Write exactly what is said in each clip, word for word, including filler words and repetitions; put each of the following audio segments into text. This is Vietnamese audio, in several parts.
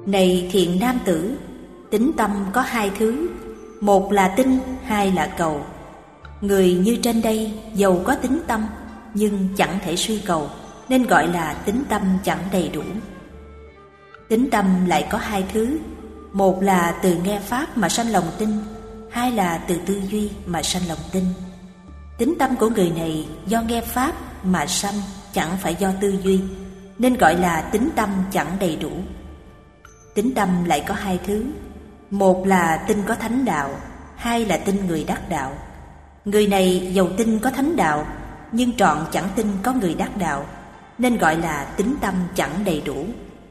Này thiện nam tử, tín tâm có hai thứ, một là tin, hai là cầu. Người như trên đây dầu có tín tâm nhưng chẳng thể suy cầu, nên gọi là tín tâm chẳng đầy đủ. Tín tâm lại có hai thứ, một là từ nghe pháp mà sanh lòng tin, hai là từ tư duy mà sanh lòng tin. Tín tâm của người này do nghe pháp mà sanh, chẳng phải do tư duy, nên gọi là tín tâm chẳng đầy đủ. Tín tâm lại có hai thứ, một là tin có thánh đạo, hai là tin người đắc đạo. Người này dầu tin có thánh đạo nhưng trọn chẳng tin có người đắc đạo, nên gọi là tín tâm chẳng đầy đủ.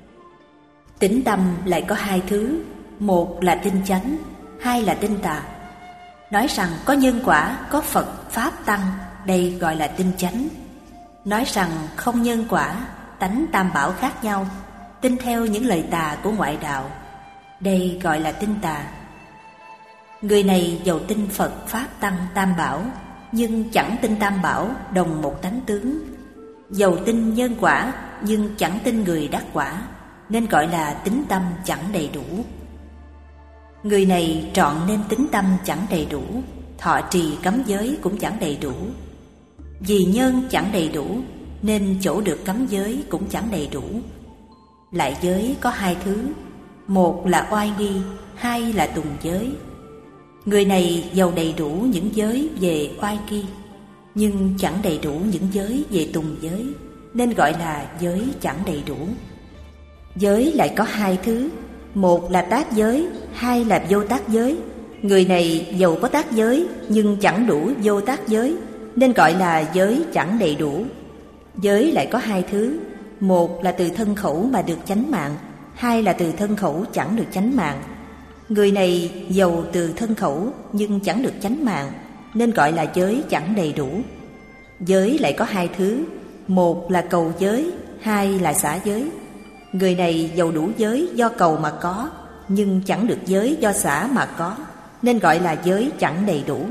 Tín tâm lại có hai thứ, một là tin chánh, hai là tin tà. Nói rằng có nhân quả, có Phật, Pháp, Tăng, đây gọi là tin chánh. Nói rằng không nhân quả, tánh tam bảo khác nhau, tin theo những lời tà của ngoại đạo, đây gọi là tin tà. Người này dầu tin Phật, Pháp, Tăng, tam bảo, nhưng chẳng tin tam bảo đồng một tánh tướng. Dầu tin nhân quả, nhưng chẳng tin người đắc quả, nên gọi là tín tâm chẳng đầy đủ. Người này trọn nên tín tâm chẳng đầy đủ, thọ trì cấm giới cũng chẳng đầy đủ. Vì nhân chẳng đầy đủ, nên chỗ được cấm giới cũng chẳng đầy đủ. Lại giới có hai thứ, một là oai nghi, hai là tùng giới. Người này giàu đầy đủ những giới về oai nghi, nhưng chẳng đầy đủ những giới về tùng giới, nên gọi là giới chẳng đầy đủ. Giới lại có hai thứ, một là tác giới, hai là vô tác giới. Người này giàu có tác giới nhưng chẳng đủ vô tác giới, nên gọi là giới chẳng đầy đủ. Giới lại có hai thứ, một là từ thân khẩu mà được chánh mạng, hai là từ thân khẩu chẳng được chánh mạng. Người này giàu từ thân khẩu nhưng chẳng được chánh mạng, nên gọi là giới chẳng đầy đủ. Giới lại có hai thứ, một là cầu giới, hai là xả giới. Người này giàu đủ giới do cầu mà có, nhưng chẳng được giới do xả mà có, nên gọi là giới chẳng đầy đủ.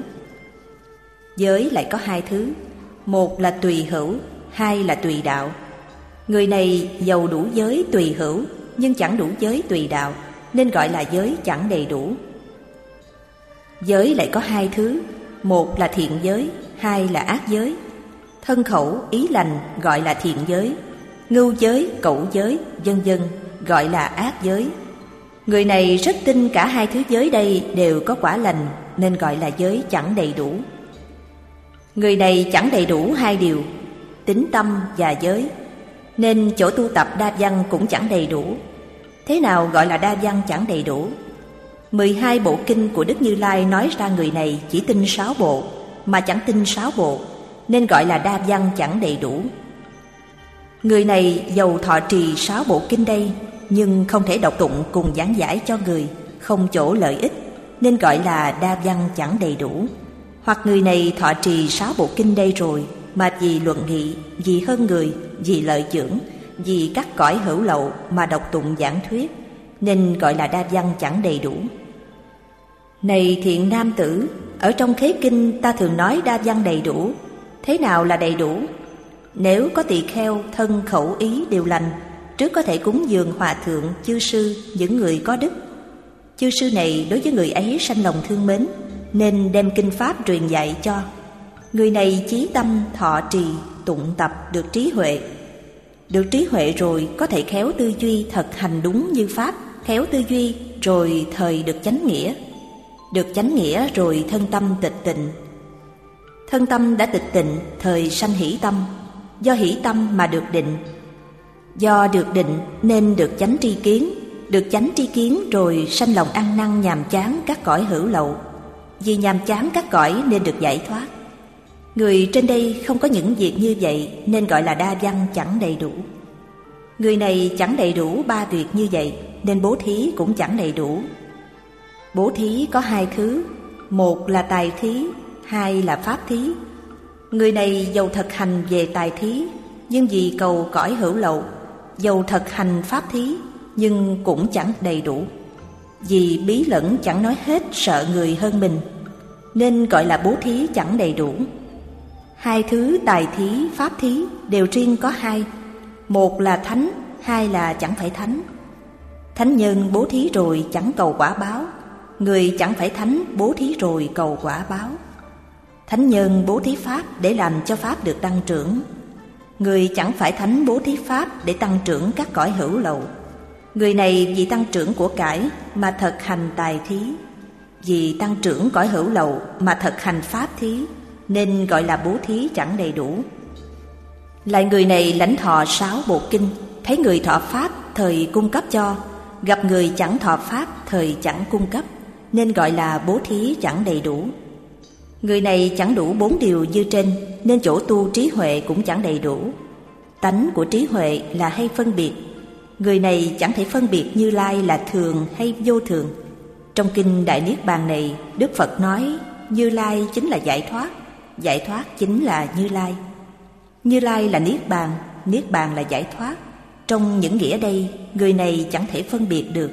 Giới lại có hai thứ, một là tùy hữu, hai là tùy đạo. Người này giàu đủ giới tùy hữu, nhưng chẳng đủ giới tùy đạo, nên gọi là giới chẳng đầy đủ. Giới lại có hai thứ, một là thiện giới, hai là ác giới. Thân khẩu ý lành gọi là thiện giới, ngưu giới, cẩu giới, vân vân gọi là ác giới. Người này rất tin cả hai thứ giới đây đều có quả lành, nên gọi là giới chẳng đầy đủ. Người này chẳng đầy đủ hai điều, tín tâm và giới, nên chỗ tu tập đa văn cũng chẳng đầy đủ. Thế nào gọi là đa văn chẳng đầy đủ? mười hai bộ kinh của Đức Như Lai nói ra người này chỉ tin sáu bộ, mà chẳng tin sáu bộ, nên gọi là đa văn chẳng đầy đủ. Người này giàu thọ trì sáu bộ kinh đây, nhưng không thể đọc tụng cùng giảng giải cho người, không chỗ lợi ích, nên gọi là đa văn chẳng đầy đủ. Hoặc người này thọ trì sáu bộ kinh đây rồi, mà vì luận nghị, vì hơn người, vì lợi dưỡng, vì các cõi hữu lậu mà đọc tụng giảng thuyết, nên gọi là đa văn chẳng đầy đủ. Này thiện nam tử, ở trong khế kinh ta thường nói đa văn đầy đủ. Thế nào là đầy đủ? Nếu có tỳ kheo thân khẩu ý đều lành, trước có thể cúng dường hòa thượng, chư sư, những người có đức. Chư sư này đối với người ấy sanh lòng thương mến, nên đem kinh pháp truyền dạy cho. Người này chí tâm thọ trì tụng tập được trí huệ. Được trí huệ rồi có thể khéo tư duy thật hành đúng như pháp, khéo tư duy rồi thời được chánh nghĩa. Được chánh nghĩa rồi thân tâm tịch tịnh. Thân tâm đã tịch tịnh thời sanh hỷ tâm, do hỷ tâm mà được định. Do được định nên được chánh tri kiến, được chánh tri kiến rồi sanh lòng ăn năn nhàm chán các cõi hữu lậu. Vì nhàm chán các cõi nên được giải thoát. Người trên đây không có những việc như vậy, nên gọi là đa văn chẳng đầy đủ. Người này chẳng đầy đủ ba việc như vậy, nên bố thí cũng chẳng đầy đủ. Bố thí có hai thứ, một là tài thí, hai là pháp thí. Người này dầu thực hành về tài thí, nhưng vì cầu cõi hữu lậu, dầu thực hành pháp thí, nhưng cũng chẳng đầy đủ. Vì bí lẫn chẳng nói hết, sợ người hơn mình, nên gọi là bố thí chẳng đầy đủ. Hai thứ tài thí, pháp thí đều riêng có hai, một là thánh, hai là chẳng phải thánh. Thánh nhân bố thí rồi chẳng cầu quả báo, người chẳng phải thánh bố thí rồi cầu quả báo. Thánh nhân bố thí pháp để làm cho pháp được tăng trưởng, người chẳng phải thánh bố thí pháp để tăng trưởng các cõi hữu lậu. Người này vì tăng trưởng của cải mà thực hành tài thí, vì tăng trưởng cõi hữu lậu mà thực hành pháp thí, nên gọi là bố thí chẳng đầy đủ. Lại người này lãnh thọ sáu bộ kinh, thấy người thọ pháp thời cung cấp cho, gặp người chẳng thọ pháp thời chẳng cung cấp, nên gọi là bố thí chẳng đầy đủ. Người này chẳng đủ bốn điều như trên, nên chỗ tu trí huệ cũng chẳng đầy đủ. Tánh của trí huệ là hay phân biệt, người này chẳng thể phân biệt Như Lai là thường hay vô thường. Trong kinh Đại Niết Bàn này, Đức Phật nói Như Lai chính là giải thoát, giải thoát chính là Như Lai. Như Lai là Niết Bàn, Niết Bàn là giải thoát. Trong những nghĩa đây, người này chẳng thể phân biệt được.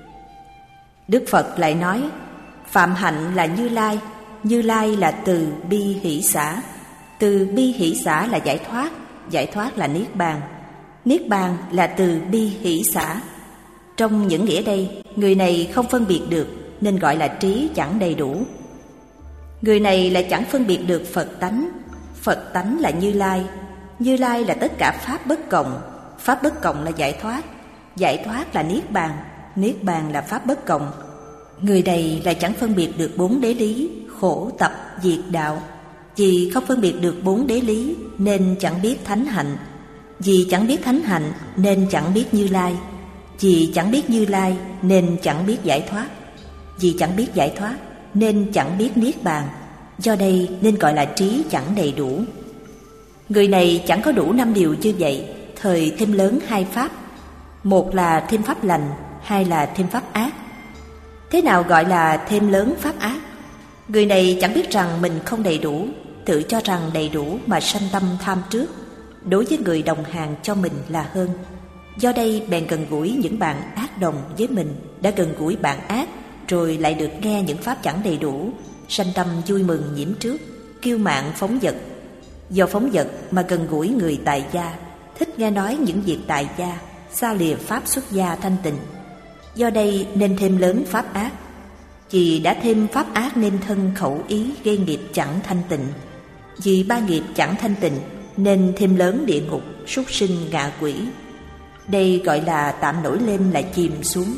Đức Phật lại nói Phạm hạnh là Như Lai, Như Lai là từ bi hỷ xả, từ bi hỷ xả là giải thoát, giải thoát là Niết Bàn, Niết Bàn là từ bi hỷ xả. Trong những nghĩa đây, người này không phân biệt được, nên gọi là trí chẳng đầy đủ. Người này lại chẳng phân biệt được Phật tánh, Phật tánh là Như Lai, Như Lai là tất cả pháp bất cộng, pháp bất cộng là giải thoát, giải thoát là Niết Bàn, Niết Bàn là pháp bất cộng. Người này lại chẳng phân biệt được bốn đế lý, khổ tập diệt đạo. Vì không phân biệt được bốn đế lý nên chẳng biết thánh hạnh, vì chẳng biết thánh hạnh nên chẳng biết Như Lai, vì chẳng biết Như Lai nên chẳng biết giải thoát, vì chẳng biết giải thoát nên chẳng biết Niết Bàn. Do đây nên gọi là trí chẳng đầy đủ. Người này chẳng có đủ năm điều như vậy, thời thêm lớn hai pháp, một là thêm pháp lành, hai là thêm pháp ác. Thế nào gọi là thêm lớn pháp ác? Người này chẳng biết rằng mình không đầy đủ, tự cho rằng đầy đủ mà sanh tâm tham trước, đối với người đồng hàng cho mình là hơn. Do đây bèn gần gũi những bạn ác đồng với mình, đã gần gũi bạn ác rồi lại được nghe những pháp chẳng đầy đủ, sanh tâm vui mừng nhiễm trước, kiêu mạn phóng dật. Do phóng dật mà gần gũi người tại gia, thích nghe nói những việc tại gia, xa lìa pháp xuất gia thanh tịnh. Do đây nên thêm lớn pháp ác. Vì đã thêm pháp ác nên thân khẩu ý gây nghiệp chẳng thanh tịnh. Vì ba nghiệp chẳng thanh tịnh nên thêm lớn địa ngục, súc sinh, ngạ quỷ. Đây gọi là tạm nổi lên lại chìm xuống.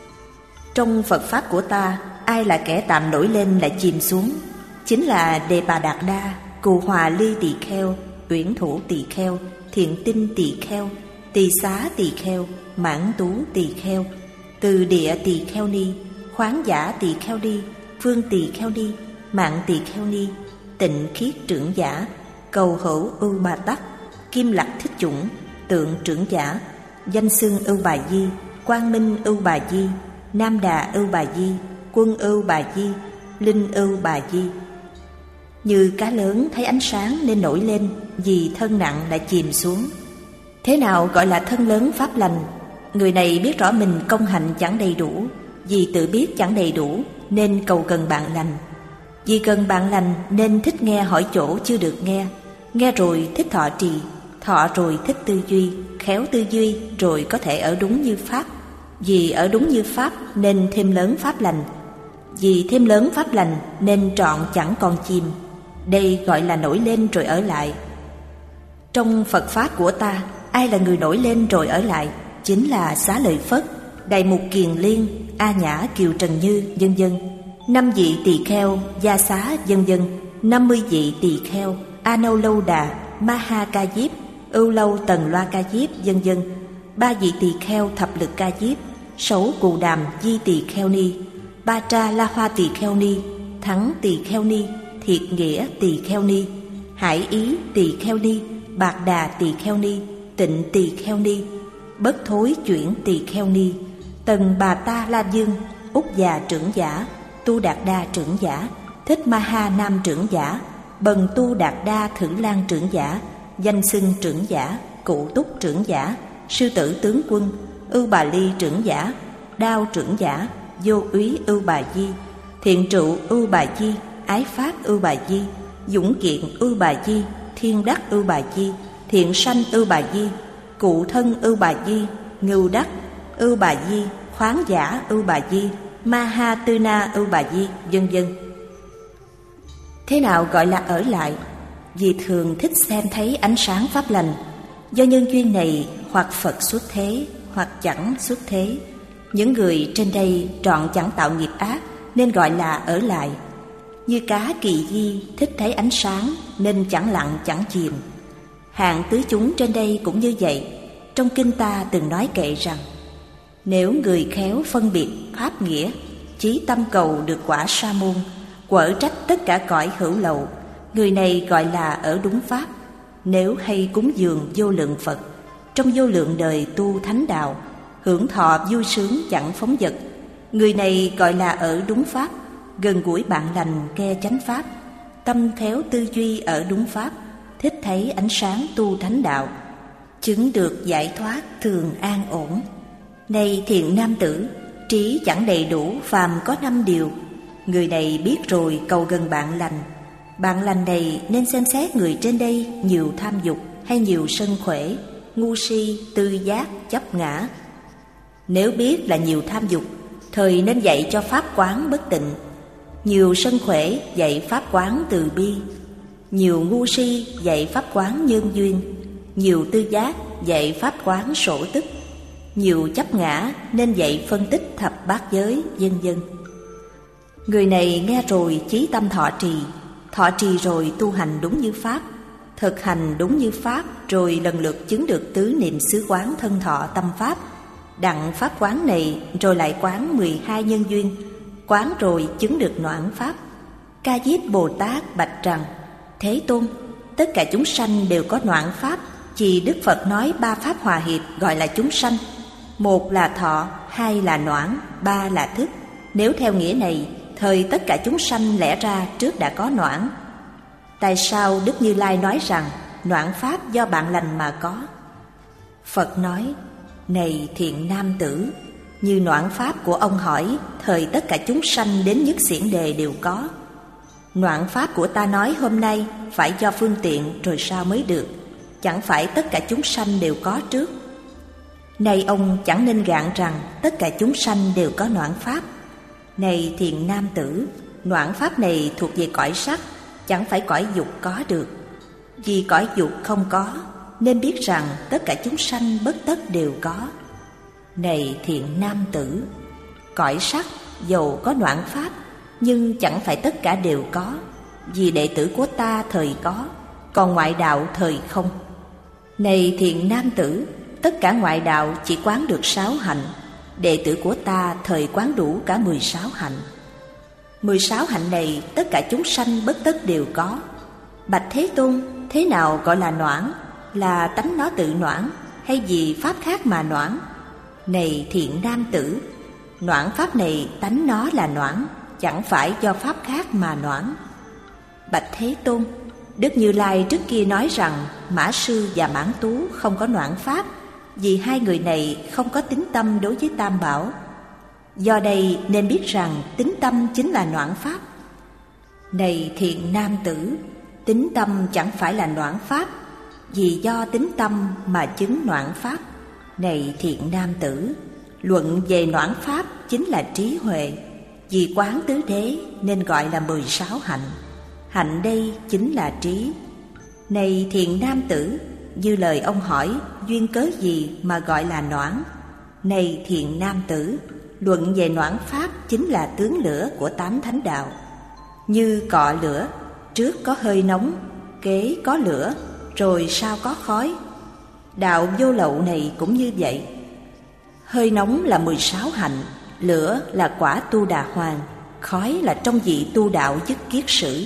Trong Phật Pháp của ta, ai là kẻ tạm nổi lên lại chìm xuống? Chính là Đề Bà Đạt Đa, Cù Hòa Ly Tỳ Kheo, Uyển Thủ Tỳ Kheo, Thiện Tinh Tỳ Kheo, Tỳ Xá Tỳ Kheo, Mãn Tú Tỳ Kheo, Từ Địa Tỳ Kheo Ni, Khoáng Giả Tỳ Kheo Ni, Phương Tỳ Kheo Ni, Mạng Tỳ Kheo Ni, Tịnh Khiết Trưởng Giả, Cầu Hữu Ưu Bà Tắc, Kim Lạc Thích Chủng, Tượng Trưởng Giả, Danh Xưng Ưu Bà Di, Quang Minh Ưu Bà Di, Nam Đà Ưu Bà Di, Quân Ưu Bà Di, Linh Ưu Bà Di. Như cá lớn thấy ánh sáng nên nổi lên, vì thân nặng lại chìm xuống. Thế nào gọi là thân lớn pháp lành? Người này biết rõ mình công hạnh chẳng đầy đủ, vì tự biết chẳng đầy đủ nên cầu gần bạn lành. Vì cần bạn lành nên thích nghe hỏi chỗ chưa được nghe, nghe rồi thích thọ trì, thọ rồi thích tư duy, khéo tư duy rồi có thể ở đúng như pháp. Vì ở đúng như pháp nên thêm lớn pháp lành, vì thêm lớn pháp lành nên trọn chẳng còn chìm. Đây gọi là nổi lên rồi ở lại. Trong Phật Pháp của ta, ai là người nổi lên rồi ở lại? Chính là Xá Lợi Phất, Đại Mục Kiền Liên, A Nhã Kiều Trần Như, vân vân. Năm vị tỳ kheo, Gia Xá, vân vân. Năm mươi vị tỳ kheo, A Nâu Lâu Đà, Ma Ha Ca Diếp, Ưu Lâu Tần Loa Ca Diếp, vân vân. Ba vị tỳ kheo Thập Lực Ca Diếp, Sáu Cù Đàm Di Tỳ Kheo Ni, Ba Tra La Hoa Tỳ Kheo Ni, Thắng Tỳ Kheo Ni, Thiệt Nghĩa Tỳ Kheo Ni, Hải Ý Tỳ Kheo Ni, Bạc Đà Tỳ Kheo Ni, Tịnh Tỳ Kheo Ni, Bất Thối Chuyển Tỳ Kheo Ni, Tần Bà Ta La Dương, Úc Già Trưởng Giả, Tu Đạt Đa Trưởng Giả, Thích Ma Ha Nam Trưởng Giả, Bần Tu Đạt Đa Thử Lan Trưởng Giả, Danh Xưng Trưởng Giả, Cụ Túc Trưởng Giả, Sư Tử Tướng Quân, Ưu Bà Ly Trưởng Giả, Đao Trưởng Giả, Vô Úy Ưu Bà Di, Thiện Trụ Ưu Bà Di, Ái Pháp Ưu Bà Di, Dũng Kiện Ưu Bà Di, Thiên Đắc Ưu Bà Di, Thiện Sanh Ưu Bà Di, Cụ Thân Ưu Bà Di, Ngưu Đắc Ưu Bà Di, khoáng giả ưu bà di, Mahatuna ưu bà di, vân vân. Thế nào gọi là ở lại? Vì thường thích xem thấy ánh sáng pháp lành. Do nhân duyên này, hoặc Phật xuất thế, hoặc chẳng xuất thế. Những người trên đây trọn chẳng tạo nghiệp ác, nên gọi là ở lại. Như cá Kỳ Di thích thấy ánh sáng, nên chẳng lặng chẳng chìm. Hạng tứ chúng trên đây cũng như vậy. Trong kinh ta từng nói kệ rằng, nếu người khéo phân biệt pháp nghĩa, chí tâm cầu được quả sa môn, quở trách tất cả cõi hữu lậu, người này gọi là ở đúng pháp. Nếu hay cúng dường vô lượng Phật, trong vô lượng đời tu thánh đạo, hưởng thọ vui sướng chẳng phóng dật, người này gọi là ở đúng pháp. Gần gũi bạn lành nghe chánh pháp, tâm khéo tư duy ở đúng pháp, thích thấy ánh sáng tu thánh đạo, chứng được giải thoát thường an ổn. Này thiện nam tử, trí chẳng đầy đủ phàm có năm điều. Người này biết rồi cầu gần bạn lành. Bạn lành này nên xem xét người trên đây nhiều tham dục hay nhiều sân khỏe, ngu si, tư giác, chấp ngã. Nếu biết là nhiều tham dục, thời nên dạy cho pháp quán bất tịnh. Nhiều sân khỏe dạy pháp quán từ bi. Nhiều ngu si dạy pháp quán nhân duyên. Nhiều tư giác dạy pháp quán sổ tức. Nhiều chấp ngã nên dạy phân tích thập bát giới, vân vân. Người này nghe rồi chí tâm thọ trì, thọ trì rồi tu hành đúng như pháp, thực hành đúng như pháp, rồi lần lượt chứng được tứ niệm xứ quán thân thọ tâm pháp. Đặng pháp quán này rồi lại quán mười hai nhân duyên, quán rồi chứng được noãn pháp. Ca Diếp Bồ Tát bạch rằng, Thế Tôn, tất cả chúng sanh đều có noãn pháp, chỉ Đức Phật nói ba pháp hòa hiệp gọi là chúng sanh. Một là thọ, hai là noãn, ba là thức. Nếu theo nghĩa này, thời tất cả chúng sanh lẽ ra trước đã có noãn. Tại sao Đức Như Lai nói rằng noãn pháp do bạn lành mà có? Phật nói, này thiện nam tử, như noãn pháp của ông hỏi, thời tất cả chúng sanh đến nhất xiển đề đều có. Noãn pháp của ta nói hôm nay phải do phương tiện rồi sao mới được, chẳng phải tất cả chúng sanh đều có trước. Này ông chẳng nên gạn rằng tất cả chúng sanh đều có noãn pháp. Này thiện nam tử, noãn pháp này thuộc về cõi sắc, chẳng phải cõi dục có được. Vì cõi dục không có, nên biết rằng tất cả chúng sanh bất tất đều có. Này thiện nam tử, cõi sắc dầu có noãn pháp, nhưng chẳng phải tất cả đều có. Vì đệ tử của ta thời có, còn ngoại đạo thời không. Này thiện nam tử, tất cả ngoại đạo chỉ quán được sáu hạnh, đệ tử của ta thời quán đủ cả mười sáu hạnh. Mười sáu hạnh này tất cả chúng sanh bất tất đều có. Bạch Thế Tôn, thế nào gọi là noãn? Là tánh nó tự noãn, hay vì pháp khác mà noãn? Này thiện nam tử, noãn pháp này tánh nó là noãn, chẳng phải do pháp khác mà noãn. Bạch Thế Tôn, Đức Như Lai trước kia nói rằng Mã Sư và Mãn Tú không có noãn pháp, vì hai người này không có tín tâm đối với Tam Bảo. Do đây nên biết rằng tín tâm chính là noãn pháp. Này thiện nam tử, tín tâm chẳng phải là noãn pháp, vì do tín tâm mà chứng noãn pháp. Này thiện nam tử, luận về noãn pháp chính là trí huệ. Vì quán tứ đế nên gọi là mười sáu hạnh. Hạnh đây chính là trí. Này thiện nam tử, như lời ông hỏi, duyên cớ gì mà gọi là noãn? Này thiện nam tử, luận về noãn pháp chính là tướng lửa của tám thánh đạo. Như cọ lửa, trước có hơi nóng, kế có lửa, rồi sau có khói. Đạo vô lậu này cũng như vậy. Hơi nóng là mười sáu hạnh, lửa là quả tu đà hoàng, khói là trong vị tu đạo dứt kiết sử.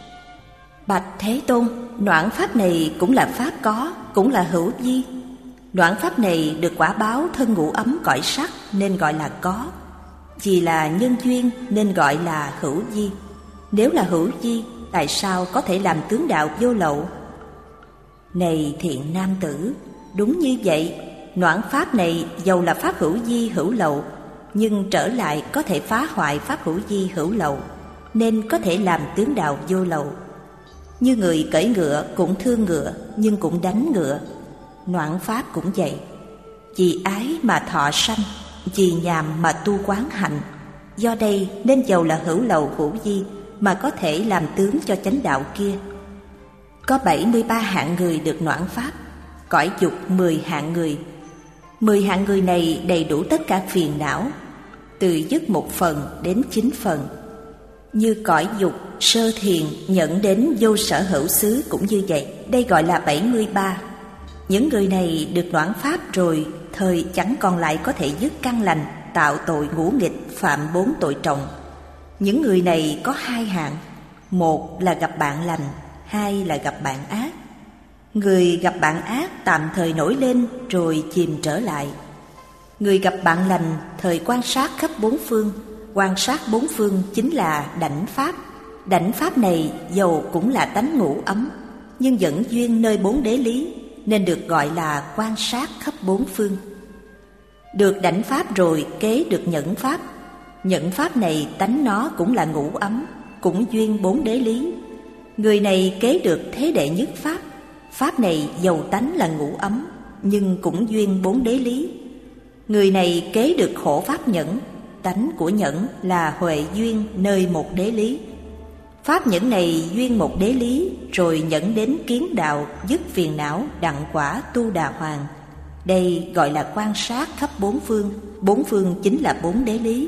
Bạch Thế Tôn, noãn pháp này cũng là pháp có, cũng là hữu vi. Noãn pháp này được quả báo thân ngũ ấm cõi sắc nên gọi là có. Vì là nhân duyên nên gọi là hữu vi. Nếu là hữu vi, tại sao có thể làm tướng đạo vô lậu? Này thiện nam tử, đúng như vậy, noãn pháp này dầu là pháp hữu vi hữu lậu, nhưng trở lại có thể phá hoại pháp hữu vi hữu lậu, nên có thể làm tướng đạo vô lậu. Như người cưỡi ngựa cũng thương ngựa, nhưng cũng đánh ngựa. Noãn pháp cũng vậy. Vì ái mà thọ sanh, vì nhàm mà tu quán hạnh. Do đây nên dầu là hữu lậu hữu vi mà có thể làm tướng cho chánh đạo kia. Có bảy mươi ba hạng người được noãn pháp, cõi dục mười hạng người. Mười hạng người này đầy đủ tất cả phiền não, từ dứt một phần đến chín phần. Như cõi dục, sơ thiền nhận đến vô sở hữu xứ cũng như vậy, đây gọi là bảy mươi ba. Những người này được noãn pháp rồi, thời chẳng còn lại có thể dứt căn lành, tạo tội ngũ nghịch, phạm bốn tội trọng. Những người này có hai hạng, một là gặp bạn lành, hai là gặp bạn ác. Người gặp bạn ác tạm thời nổi lên rồi chìm trở lại. Người gặp bạn lành thời quan sát khắp bốn phương. Quan sát bốn phương chính là đảnh pháp. Đảnh pháp này dầu cũng là tánh ngũ ấm, nhưng vẫn duyên nơi bốn đế lý, nên được gọi là quan sát khắp bốn phương. Được đảnh pháp rồi kế được nhẫn pháp. Nhẫn pháp này tánh nó cũng là ngũ ấm, cũng duyên bốn đế lý. Người này kế được thế đệ nhất pháp. Pháp này dầu tánh là ngũ ấm, nhưng cũng duyên bốn đế lý. Người này kế được khổ pháp nhẫn. Tánh của nhẫn là huệ duyên nơi một đế lý. Pháp nhẫn này duyên một đế lý, rồi nhẫn đến kiến đạo, dứt phiền não, đặng quả tu đà hoàng. Đây gọi là quan sát khắp bốn phương. Bốn phương chính là bốn đế lý.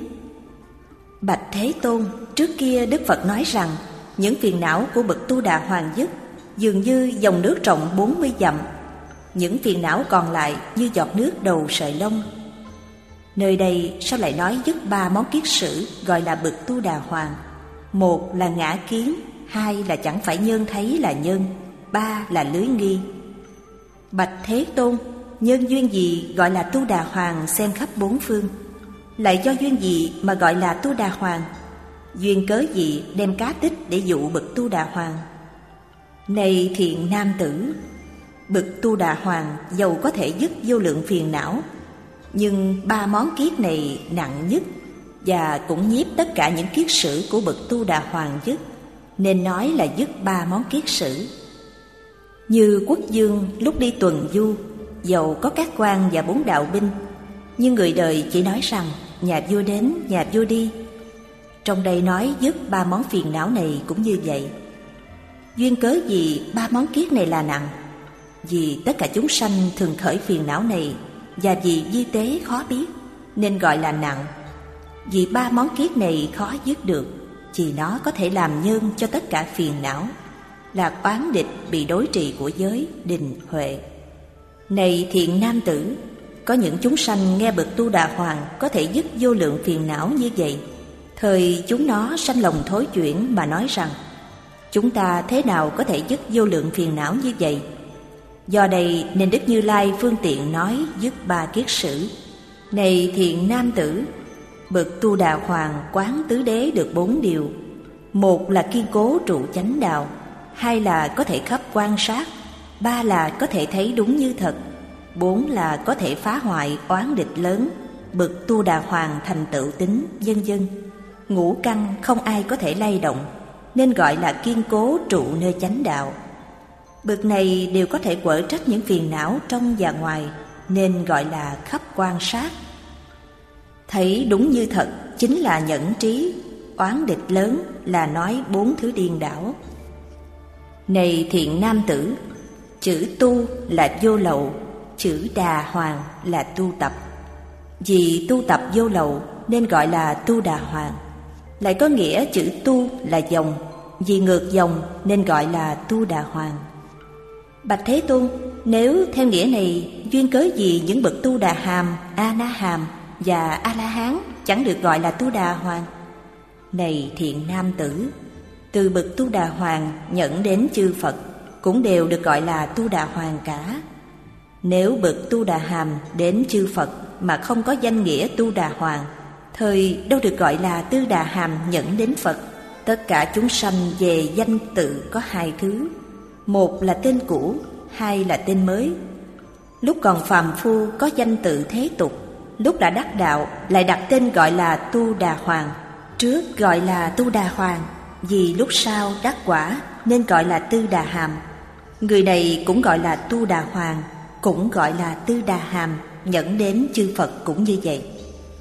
Bạch Thế Tôn, trước kia Đức Phật nói rằng những phiền não của bậc tu đà hoàng dứt dường như dòng nước rộng bốn mươi dặm. Những phiền não còn lại như giọt nước đầu sợi lông. Nơi đây sao lại nói dứt ba món kiết sử gọi là bậc tu đà hoàng? Một là ngã kiến, hai là chẳng phải nhân thấy là nhân, ba là lưới nghi. Bạch Thế Tôn, nhân duyên gì gọi là tu đà hoàng xem khắp bốn phương? Lại do duyên gì mà gọi là tu đà hoàng? Duyên cớ gì đem cá tích để dụ bậc tu đà hoàng? Này thiện nam tử, bậc tu đà hoàng dầu có thể dứt vô lượng phiền não, nhưng ba món kiết này nặng nhất và cũng nhiếp tất cả những kiết sử của bậc tu đà hoàng dứt, nên nói là dứt ba món kiết sử. Như quốc vương lúc đi tuần du, dầu có các quan và bốn đạo binh, nhưng người đời chỉ nói rằng nhà vua đến, nhà vua đi. Trong đây nói dứt ba món phiền não này cũng như vậy. Duyên cớ gì ba món kiết này là nặng? Vì tất cả chúng sanh thường khởi phiền não này, và vì vi tế khó biết nên gọi là nặng. Vì ba món kiết này khó dứt được, thì nó có thể làm nhân cho tất cả phiền não, là oán địch bị đối trị của giới, đình, huệ. Này thiện nam tử, có những chúng sanh nghe bậc tu đà hoàng có thể dứt vô lượng phiền não như vậy, thời chúng nó sanh lòng thối chuyển mà nói rằng chúng ta thế nào có thể dứt vô lượng phiền não như vậy? Do đây nên Đức Như Lai phương tiện nói dứt ba kiết sử. Này thiện nam tử, bậc tu đà hoàng quán tứ đế được bốn điều. Một là kiên cố trụ chánh đạo, hai là có thể khắp quan sát, ba là có thể thấy đúng như thật, bốn là có thể phá hoại oán địch lớn. Bậc tu đà hoàng thành tựu tính, vân vân. Ngũ căn không ai có thể lay động, nên gọi là kiên cố trụ nơi chánh đạo. Bậc này đều có thể quở trách những phiền não trong và ngoài, nên gọi là khắp quan sát. Thấy đúng như thật chính là nhẫn trí, oán địch lớn là nói bốn thứ điên đảo. Này thiện nam tử, chữ tu là vô lậu, chữ đà hoàng là tu tập. Vì tu tập vô lậu nên gọi là tu đà hoàng. Lại có nghĩa chữ tu là dòng, vì ngược dòng nên gọi là tu đà hoàng. Bạch Thế Tôn, nếu theo nghĩa này, duyên cớ gì những bậc tu đà hàm, a na hàm và a la hán chẳng được gọi là tu đà hoàng? Này thiện nam tử, từ bậc tu đà hoàng nhẫn đến chư Phật cũng đều được gọi là tu đà hoàng cả. Nếu bậc tu đà hàm đến chư Phật mà không có danh nghĩa tu đà hoàng, thời đâu được gọi là tư đà hàm nhẫn đến Phật. Tất cả chúng sanh về danh tự có hai thứ, một là tên cũ, hai là tên mới. Lúc còn phàm phu có danh tự thế tục, lúc đã đắc đạo lại đặt tên gọi là tu đà hoàng. Trước gọi là tu đà hoàng, vì lúc sau đắc quả nên gọi là tư đà hàm. Người này cũng gọi là tu đà hoàng, cũng gọi là tư đà hàm, nhẫn đến chư Phật cũng như vậy.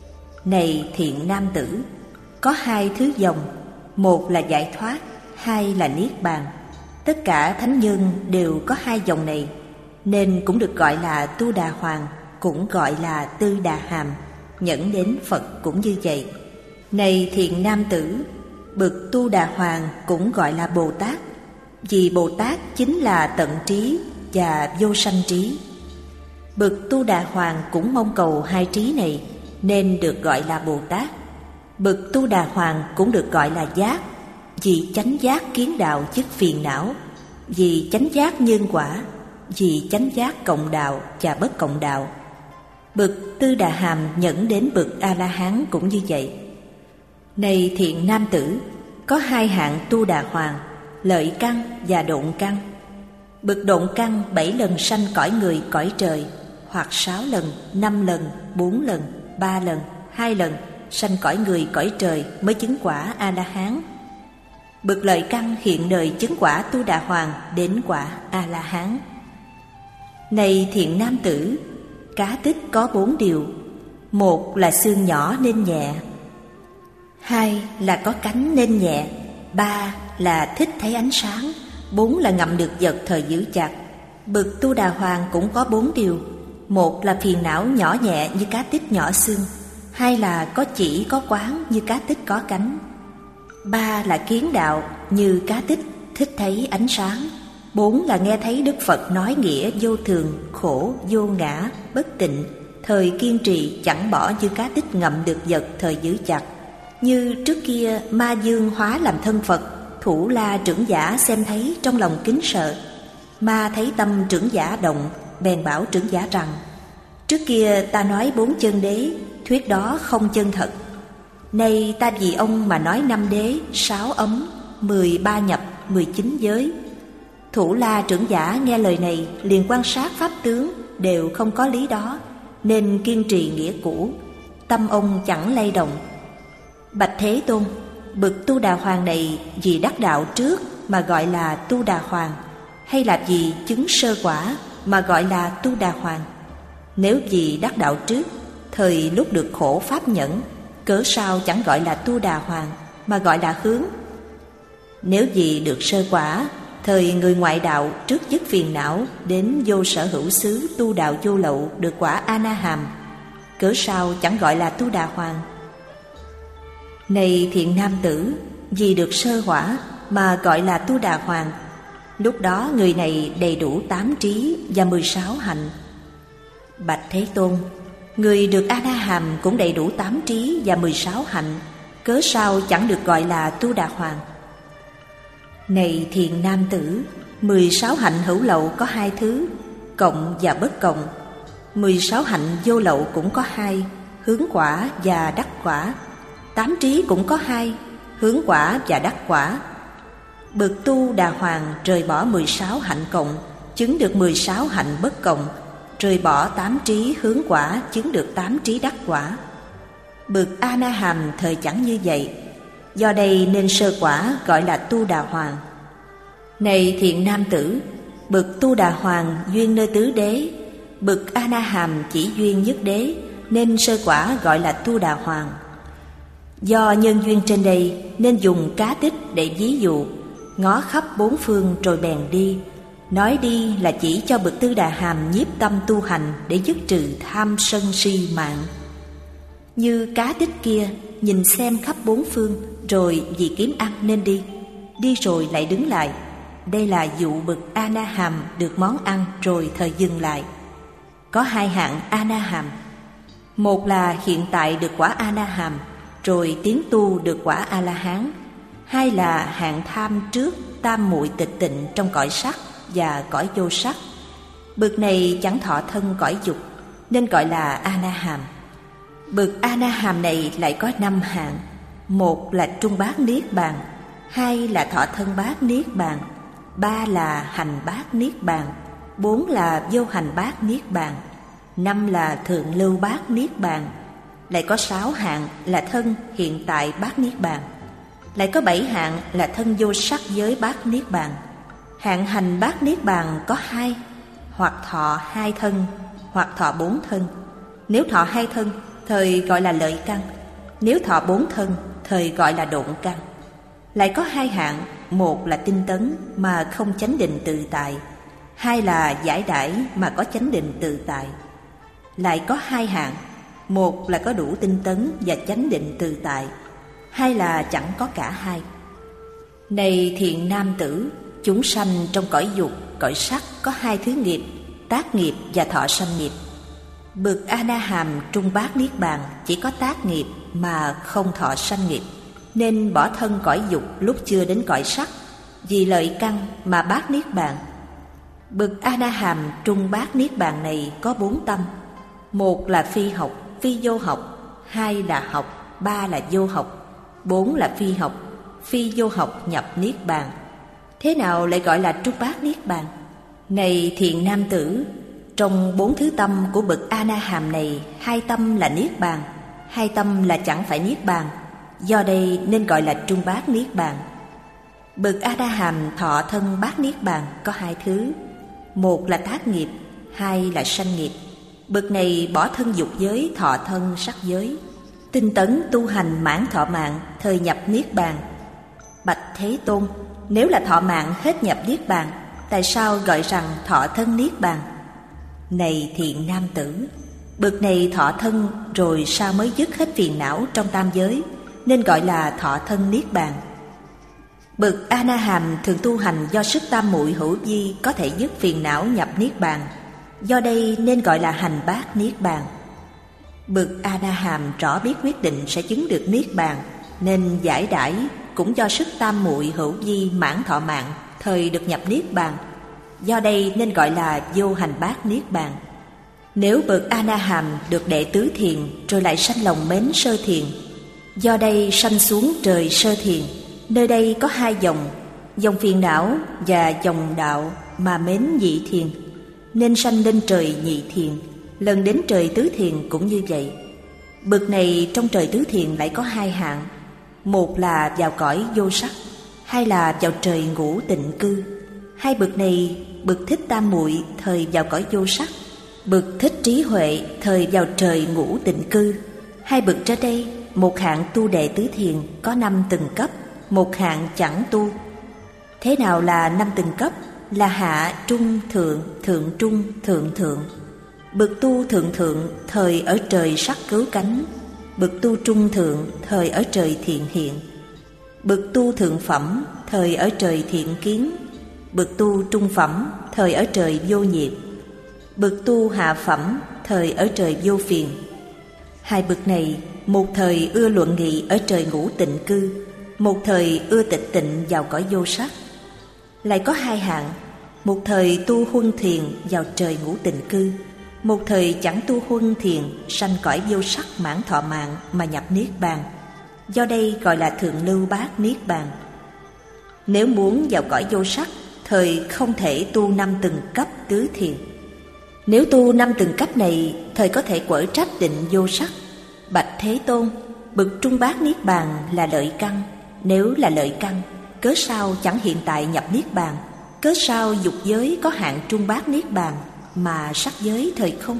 Này thiện nam tử, có hai thứ dòng, một là giải thoát, hai là niết bàn. Tất cả thánh nhân đều có hai dòng này, nên cũng được gọi là Tu Đà Hoàng, cũng gọi là Tư Đà Hàm. Nhẫn đến Phật cũng như vậy. Này thiện nam tử, bậc Tu Đà Hoàng cũng gọi là Bồ Tát, vì Bồ Tát chính là tận trí và vô sanh trí. Bậc Tu Đà Hoàng cũng mong cầu hai trí này, nên được gọi là Bồ Tát. Bậc Tu Đà Hoàng cũng được gọi là giác, vì chánh giác kiến đạo dứt phiền não, vì chánh giác nhân quả, vì chánh giác cộng đạo và bất cộng đạo. Bậc Tư Đà Hàm nhẫn đến bậc A-la-hán cũng như vậy. Này thiện nam tử, có hai hạng Tu Đà Hoàng, lợi căn và độn căn. Bậc độn căn bảy lần sanh cõi người cõi trời, hoặc sáu lần, năm lần, bốn lần, ba lần, hai lần sanh cõi người cõi trời mới chứng quả A-la-hán. Bậc lợi căn hiện đời chứng quả Tu Đà Hoàng đến quả A-la-hán. Này thiện nam tử, cá tích có bốn điều. Một là xương nhỏ nên nhẹ, hai là có cánh nên nhẹ, ba là thích thấy ánh sáng, bốn là ngậm được vật thời giữ chặt. Bậc Tu Đà Hoàng cũng có bốn điều. Một là phiền não nhỏ nhẹ như cá tích nhỏ xương, hai là có chỉ có quán như cá tích có cánh, ba là kiến đạo như cá tích thích thấy ánh sáng, bốn là nghe thấy Đức Phật nói nghĩa vô thường, khổ, vô ngã, bất tịnh, thời kiên trì chẳng bỏ như cá tích ngậm được vật thời giữ chặt. Như trước kia Ma Dương hóa làm thân Phật, Thủ La trưởng giả xem thấy trong lòng kính sợ. Ma thấy tâm trưởng giả động, bèn bảo trưởng giả rằng: trước kia ta nói bốn chân đế, thuyết đó không chân thật. Nay ta vì ông mà nói năm đế, sáu ấm, mười ba nhập, mười chín giới. Thủ La trưởng giả nghe lời này liền quan sát pháp tướng đều không có lý đó, nên kiên trì nghĩa cũ, tâm ông chẳng lay động. Bạch Thế Tôn, bậc Tu Đà Hoàng này vì đắc đạo trước mà gọi là Tu Đà Hoàng, hay là vì chứng sơ quả mà gọi là Tu Đà Hoàng? Nếu vì đắc đạo trước, thời lúc được khổ pháp nhẫn, cớ sao chẳng gọi là Tu Đà Hoàng mà gọi là hướng? Nếu vì được sơ quả, thời người ngoại đạo trước dứt phiền não đến vô sở hữu xứ tu đạo vô lậu được quả A-na-hàm, cớ sao chẳng gọi là Tu Đà Hoàng? Này thiện nam tử, vì được sơ hỏa mà gọi là Tu Đà Hoàng. Lúc đó người này đầy đủ tám trí và mười sáu hạnh. Bạch Thế Tôn, người được A-na-hàm cũng đầy đủ tám trí và mười sáu hạnh, cớ sao chẳng được gọi là Tu Đà Hoàng? Này thiện nam tử, mười sáu hạnh hữu lậu có hai thứ, cộng và bất cộng. Mười sáu hạnh vô lậu cũng có hai, hướng quả và đắc quả. Tám trí cũng có hai, hướng quả và đắc quả. Bậc Tu Đà Hoàng rời bỏ mười sáu hạnh cộng, chứng được mười sáu hạnh bất cộng, rời bỏ tám trí hướng quả, chứng được tám trí đắc quả. Bậc A-na-hàm thời chẳng như vậy, do đây nên sơ quả gọi là Tu Đà Hoàng. Này thiện nam tử, bậc Tu Đà Hoàng duyên nơi tứ đế, bậc A-na-hàm chỉ duyên nhất đế, nên sơ quả gọi là Tu Đà Hoàng. Do nhân duyên trên đây nên dùng cá tích để ví dụ, ngó khắp bốn phương rồi bèn đi. Nói đi là chỉ cho bậc Tư Đà Hàm nhiếp tâm tu hành để dứt trừ tham sân si mạng. Như cá tích kia nhìn xem khắp bốn phương, rồi vì kiếm ăn nên đi, đi rồi lại đứng lại. Đây là dụ bậc A-na-hàm được món ăn rồi thời dừng lại. Có hai hạng A-na-hàm. Một là hiện tại được quả A-na-hàm, rồi tiến tu được quả A-la-hán. Hai là hạng tham trước tam muội tịch tịnh trong cõi sắc và cõi vô sắc. Bậc này chẳng thọ thân cõi dục, nên gọi là A-na-hàm. Bậc A-na-hàm này lại có năm hạng. Một là trung bát niết bàn, hai là thọ thân bát niết bàn, ba là hành bát niết bàn, bốn là vô hành bát niết bàn, năm là thượng lưu bát niết bàn. Lại có sáu hạng là thân hiện tại bát niết bàn. Lại có bảy hạng là thân vô sắc giới bát niết bàn. Hạng hành bát niết bàn có hai, hoặc thọ hai thân, hoặc thọ bốn thân. Nếu thọ hai thân, thời gọi là lợi căn. Nếu thọ bốn thân, thời gọi là độn căn. Lại có hai hạng, một là tinh tấn mà không chánh định tự tại, hai là giải đãi mà có chánh định tự tại. Lại có hai hạng, một là có đủ tinh tấn và chánh định tự tại, hai là chẳng có cả hai. Này thiện nam tử, chúng sanh trong cõi dục, cõi sắc có hai thứ nghiệp, tác nghiệp và thọ sanh nghiệp. Bậc A-na-hàm trung bát niết bàn chỉ có tác nghiệp mà không thọ sanh nghiệp, nên bỏ thân cõi dục lúc chưa đến cõi sắc, vì lợi căn mà bát niết bàn. Bậc A-na-hàm trung bát niết bàn này có bốn tâm. Một là phi học, phi vô học, hai là học, ba là vô học, bốn là phi học, phi vô học nhập niết bàn. Thế nào lại gọi là trung bát niết bàn? Này thiện nam tử, trong bốn thứ tâm của bậc A-na-hàm này, hai tâm là niết bàn, hai tâm là chẳng phải niết bàn, do đây nên gọi là trung bát niết bàn. Bậc A-na-hàm thọ thân bát niết bàn có hai thứ, một là tác nghiệp, hai là sanh nghiệp. Bậc này bỏ thân dục giới, thọ thân sắc giới, tinh tấn tu hành mãn thọ mạng, thời nhập niết bàn. Bạch Thế Tôn, nếu là thọ mạng hết nhập niết bàn, tại sao gọi rằng thọ thân niết bàn? Này thiện nam tử, bậc này thọ thân rồi sao mới dứt hết phiền não trong tam giới, nên gọi là thọ thân niết bàn. Bậc A-na-hàm thường tu hành do sức tam muội hữu vi có thể dứt phiền não nhập niết bàn, do đây nên gọi là hành bát niết bàn. Bậc A-na-hàm rõ biết quyết định sẽ chứng được niết bàn, nên giải đãi cũng do sức tam muội hữu vi mãn thọ mạng, thời được nhập niết bàn, do đây nên gọi là vô hành bát niết bàn. Nếu bậc A-na-hàm được đệ tứ thiền rồi lại sanh lòng mến sơ thiền, do đây sanh xuống trời sơ thiền. Nơi đây có hai dòng, dòng phiền não và dòng đạo mà mến nhị thiền, nên sanh lên trời nhị thiền. Lần đến trời tứ thiền cũng như vậy. Bậc này trong trời tứ thiền lại có hai hạng, một là vào cõi vô sắc, hai là vào trời ngũ tịnh cư. Hai bậc này, bậc thích tam muội thời vào cõi vô sắc, bậc thích trí huệ thời vào trời ngũ tịnh cư. Hai bậc trên đây, một hạng tu đệ tứ thiền có năm từng cấp, một hạng chẳng tu. Thế nào là năm từng cấp? Là hạ, trung, thượng, thượng trung, thượng thượng. Bậc tu thượng thượng thời ở trời sắc cứu cánh, bậc tu trung thượng thời ở trời thiện hiện, bậc tu thượng phẩm thời ở trời thiện kiến, bậc tu trung phẩm thời ở trời vô nghiệp, bậc tu hạ phẩm thời ở trời vô phiền. Hai bậc này một thời ưa luận nghị ở trời ngũ tịnh cư, một thời ưa tịch tịnh vào cõi vô sắc. Lại có hai hạng, một thời tu huân thiền vào trời ngũ tịnh cư, một thời chẳng tu huân thiền sanh cõi vô sắc mãn thọ mạng mà nhập niết bàn, do đây gọi là thượng lưu bát niết bàn. Nếu muốn vào cõi vô sắc, thời không thể tu năm từng cấp tứ thiền. Nếu tu năm từng cấp này, thời có thể quở trách định vô sắc. Bạch Thế Tôn, bậc trung bát niết bàn là lợi căn. Nếu là lợi căn, cớ sao chẳng hiện tại nhập niết bàn? Cớ sao dục giới có hạng trung bát niết bàn mà sắc giới thời không?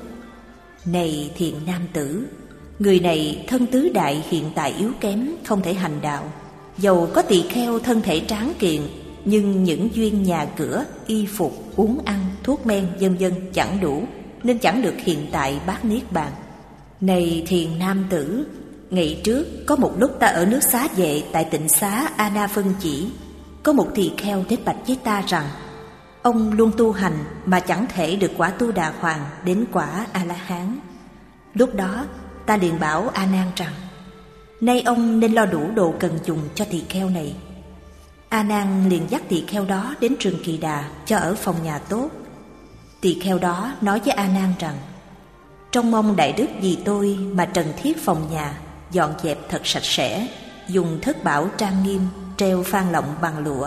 Này thiện nam tử, người này thân tứ đại hiện tại yếu kém, không thể hành đạo. Dầu có tỳ kheo thân thể tráng kiện, nhưng những duyên nhà cửa, y phục, uống ăn, thuốc men vân vân chẳng đủ, nên chẳng được hiện tại bát niết bàn. Này thiện nam tử, ngày trước có một lúc ta ở nước Xá Vệ tại tịnh xá A Na Phân Chỉ, có một tỳ kheo đến bạch với ta rằng ông luôn tu hành mà chẳng thể được quả Tu Đà Hoàng đến quả A La Hán. Lúc đó ta liền bảo A Nan rằng nay ông nên lo đủ đồ cần dùng cho tỳ kheo này. A Nan liền dắt tỳ kheo đó đến rừng Kỳ Đà cho ở phòng nhà tốt. Tỳ kheo đó nói với A Nan rằng trông mong đại đức vì tôi mà trần thiết phòng nhà, dọn dẹp thật sạch sẽ, dùng thất bảo trang nghiêm, treo phan lọng bằng lụa.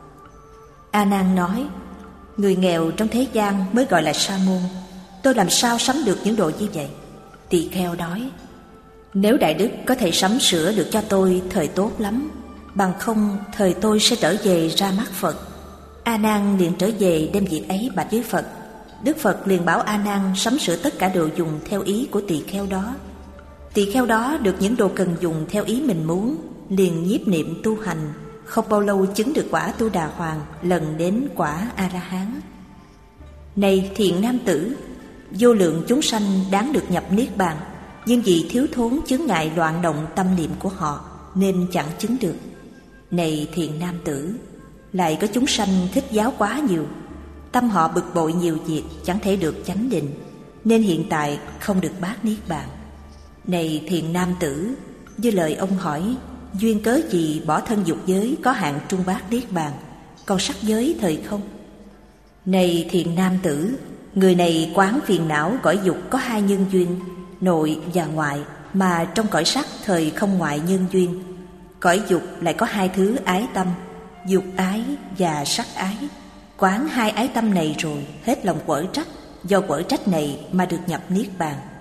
A Nan nói, người nghèo trong thế gian mới gọi là sa môn, tôi làm sao sắm được những đồ như vậy? Tỳ kheo nói, nếu đại đức có thể sắm sửa được cho tôi thời tốt lắm, bằng không thời tôi sẽ trở về ra mắt Phật. A Nan liền trở về đem việc ấy bạch với Phật. Đức Phật liền bảo A Nan sắm sửa tất cả đồ dùng theo ý của tỳ kheo đó. Tỳ kheo đó được những đồ cần dùng theo ý mình muốn, liền nhiếp niệm tu hành, không bao lâu chứng được quả Tu Đà Hoàng, lần đến quả A-la-hán. Này thiện nam tử, vô lượng chúng sanh đáng được nhập niết bàn, nhưng vì thiếu thốn chướng ngại loạn động tâm niệm của họ nên chẳng chứng được. Này thiện nam tử, lại có chúng sanh thích giáo quá nhiều, tâm họ bực bội nhiều việc, chẳng thể được chánh định, nên hiện tại không được bát niết bàn. Này thiện nam tử, như lời ông hỏi, duyên cớ gì bỏ thân dục giới có hạng trung bát niết bàn, còn sắc giới thời không? Này thiện nam tử, người này quán phiền não cõi dục có hai nhân duyên, nội và ngoại, mà trong cõi sắc thời không ngoại nhân duyên. Cõi dục lại có hai thứ ái tâm, dục ái và sắc ái. Quán hai ái tâm này rồi, hết lòng quở trách, do quở trách này mà được nhập niết bàn.